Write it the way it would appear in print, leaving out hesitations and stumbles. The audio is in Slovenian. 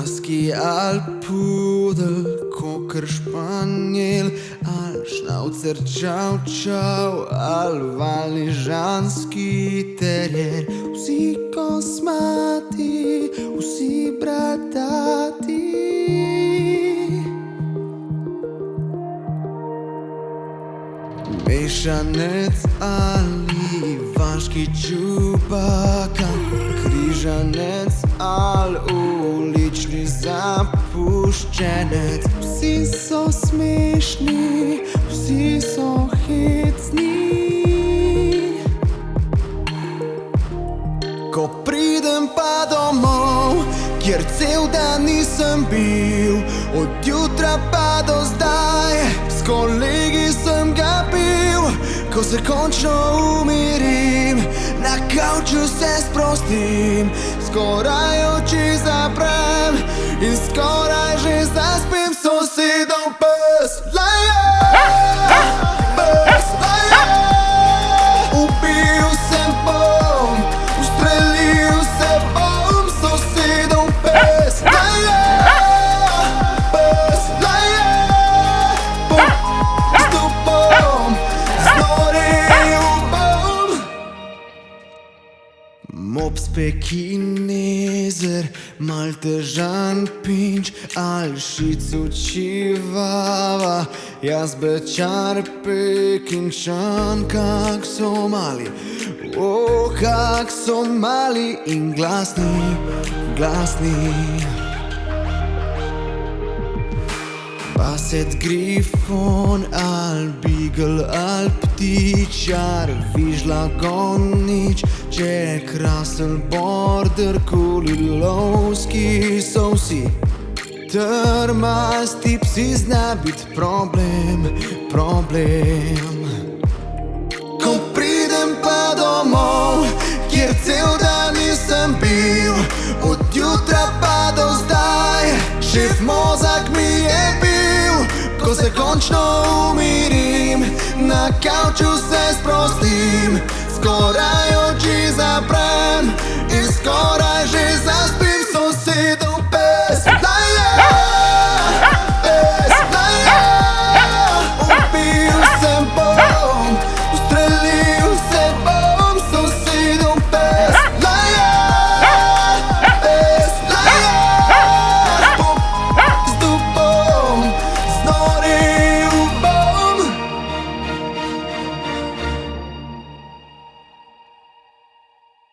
Husky al pudel, kokr španjel, al šnaucer čau čau, al valižanski terier. Vsi kosmati, vsi bratati. Mešanec ali vaški čubaka, križanec al ulični zapuščenec. Vsi so smešni, vsi so hecni. Ko pridem pa domov, kjer cel dan nisem bil, od jutra pa do zdaj, s kolegi sem ga bil. Ko se končno umirim, na kavču se sprostim, skoraj oči zaprem in skoraj že zaspim. Sosedov pes laje, pes laje. Ubil se bom, ustrelil se bom. Sosedov pes laje, pes laje. Bom, znorel bom. Mops pekinezer, maltežan pinč, al šicu čivava, jaz bečar pekinčan. Kak so mali, kak so mali in glasni, glasni. Baset grifon, al beagle, al ptičar, vižla gonič, Jack Russell, border collie, lovski so vsi. Trmasti psi zna bit problem, problem. Ko pridem pa domov, kjer cel dan nisem bil, od jutra pa do zdaj, šef mozak mi je bil. Ko se končno umirim, na kavču se sprostim, skoraj oči zaprem in skoraj